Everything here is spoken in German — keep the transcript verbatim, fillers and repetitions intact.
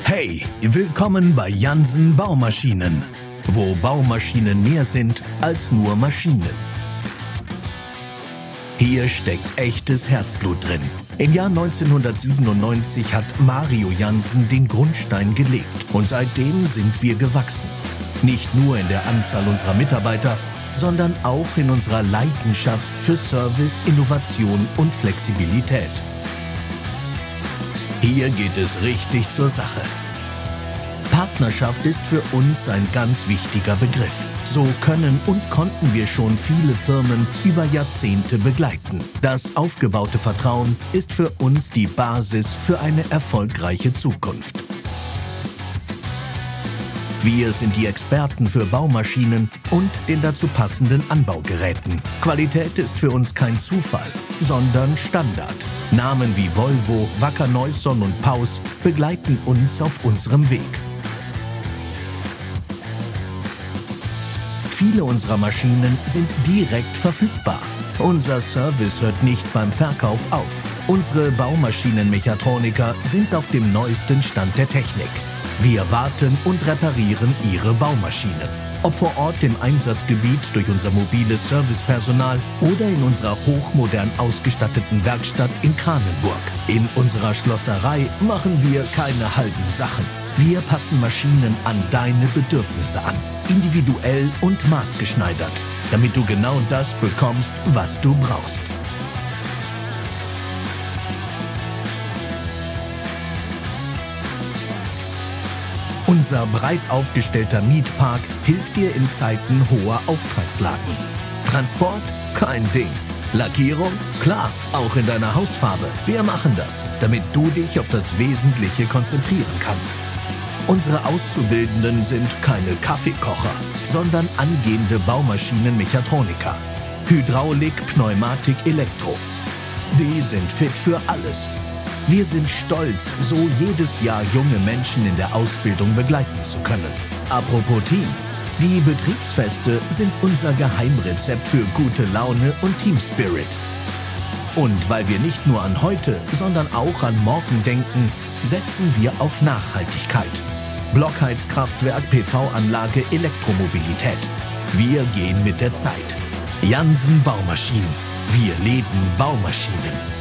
Hey, willkommen bei Jansen Baumaschinen, wo Baumaschinen mehr sind als nur Maschinen. Hier steckt echtes Herzblut drin. Im Jahr neunzehnhundertsiebenundneunzig hat Mario Jansen den Grundstein gelegt und seitdem sind wir gewachsen. Nicht nur in der Anzahl unserer Mitarbeiter, sondern auch in unserer Leidenschaft für Service, Innovation und Flexibilität. Hier geht es richtig zur Sache. Partnerschaft ist für uns ein ganz wichtiger Begriff. So können und konnten wir schon viele Firmen über Jahrzehnte begleiten. Das aufgebaute Vertrauen ist für uns die Basis für eine erfolgreiche Zukunft. Wir sind die Experten für Baumaschinen und den dazu passenden Anbaugeräten. Qualität ist für uns kein Zufall, sondern Standard. Namen wie Volvo, Wacker Neuson und Paus begleiten uns auf unserem Weg. Viele unserer Maschinen sind direkt verfügbar. Unser Service hört nicht beim Verkauf auf. Unsere Baumaschinenmechatroniker sind auf dem neuesten Stand der Technik. Wir warten und reparieren Ihre Baumaschinen. Ob vor Ort im Einsatzgebiet durch unser mobiles Servicepersonal oder in unserer hochmodern ausgestatteten Werkstatt in Kranenburg. In unserer Schlosserei machen wir keine halben Sachen. Wir passen Maschinen an deine Bedürfnisse an, individuell und maßgeschneidert, damit du genau das bekommst, was du brauchst. Unser breit aufgestellter Mietpark hilft dir in Zeiten hoher Auftragslagen. Transport? Kein Ding. Lackierung? Klar, auch in deiner Hausfarbe. Wir machen das, damit du dich auf das Wesentliche konzentrieren kannst. Unsere Auszubildenden sind keine Kaffeekocher, sondern angehende Baumaschinenmechatroniker. Hydraulik, Pneumatik, Elektro. Die sind fit für alles. Wir sind stolz, so jedes Jahr junge Menschen in der Ausbildung begleiten zu können. Apropos Team. Die Betriebsfeste sind unser Geheimrezept für gute Laune und Teamspirit. Und weil wir nicht nur an heute, sondern auch an morgen denken, setzen wir auf Nachhaltigkeit. Blockheizkraftwerk, P V-Anlage, Elektromobilität. Wir gehen mit der Zeit. Jansen Baumaschinen. Wir leben Baumaschinen.